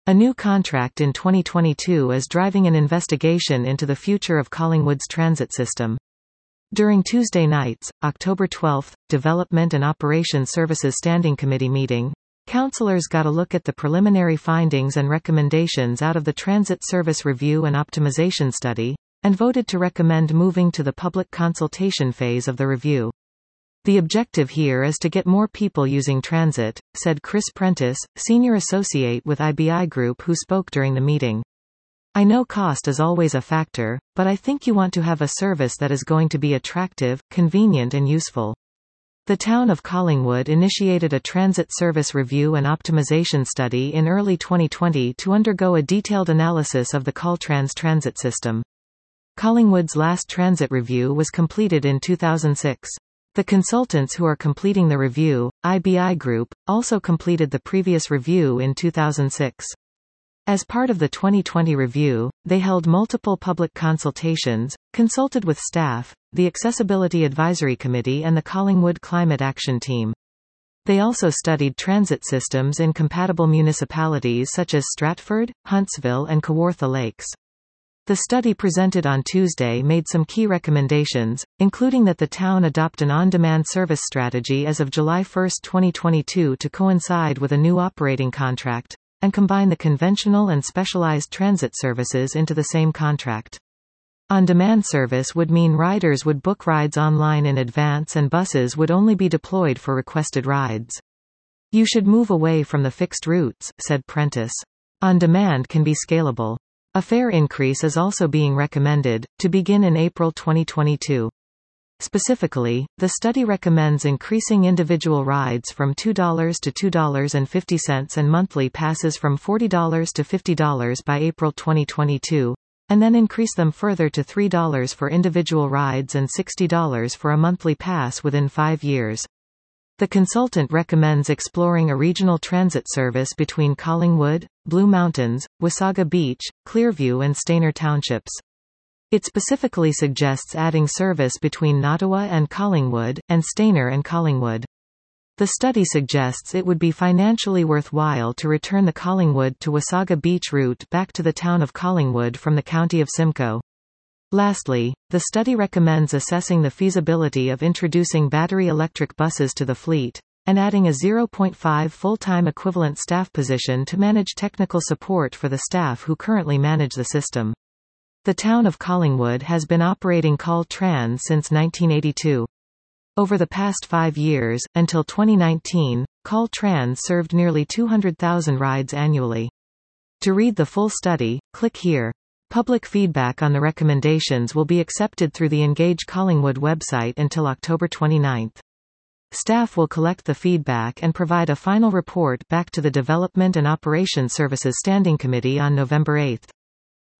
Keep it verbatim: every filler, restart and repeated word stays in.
A new contract in twenty twenty-two is driving an investigation into the future of Collingwood's transit system. During Tuesday night's, October twelfth, Development and Operations Services Standing Committee meeting, councillors got a look at the preliminary findings and recommendations out of the Transit Service Review and Optimization Study, and voted to recommend moving to the public consultation phase of the review. The objective here is to get more people using transit, said Chris Prentice, senior associate with I B I Group, who spoke during the meeting. I know cost is always a factor, but I think you want to have a service that is going to be attractive, convenient and useful. The town of Collingwood initiated a transit service review and optimization study in early twenty twenty to undergo a detailed analysis of the Caltrans transit system. Collingwood's last transit review was completed in two thousand six. The consultants who are completing the review, I B I Group, also completed the previous review in two thousand six. As part of the twenty twenty review, they held multiple public consultations, consulted with staff, the Accessibility Advisory Committee and the Collingwood Climate Action Team. They also studied transit systems in compatible municipalities such as Stratford, Huntsville and Kawartha Lakes. The study presented on Tuesday made some key recommendations, including that the town adopt an on-demand service strategy as of July first twenty twenty-two to coincide with a new operating contract, and combine the conventional and specialized transit services into the same contract. On-demand service would mean riders would book rides online in advance and buses would only be deployed for requested rides. You should move away from the fixed routes, said Prentice. On-demand can be scalable. A fare increase is also being recommended, to begin in April twenty twenty-two. Specifically, the study recommends increasing individual rides from two dollars to two dollars and fifty cents and monthly passes from forty dollars to fifty dollars by April twenty twenty-two, and then increase them further to three dollars for individual rides and sixty dollars for a monthly pass within five years. The consultant recommends exploring a regional transit service between Collingwood, Blue Mountains, Wasaga Beach, Clearview and Stayner townships. It specifically suggests adding service between Nottawa and Collingwood, and Stayner and Collingwood. The study suggests it would be financially worthwhile to return the Collingwood to Wasaga Beach route back to the town of Collingwood from the county of Simcoe. Lastly, the study recommends assessing the feasibility of introducing battery electric buses to the fleet, and adding a zero point five full-time equivalent staff position to manage technical support for the staff who currently manage the system. The town of Collingwood has been operating Caltrans since nineteen eighty-two. Over the past five years, until twenty nineteen, Caltrans served nearly two hundred thousand rides annually. To read the full study, click here. Public feedback on the recommendations will be accepted through the Engage Collingwood website until October twenty-ninth. Staff will collect the feedback and provide a final report back to the Development and Operations Services Standing Committee on November eighth.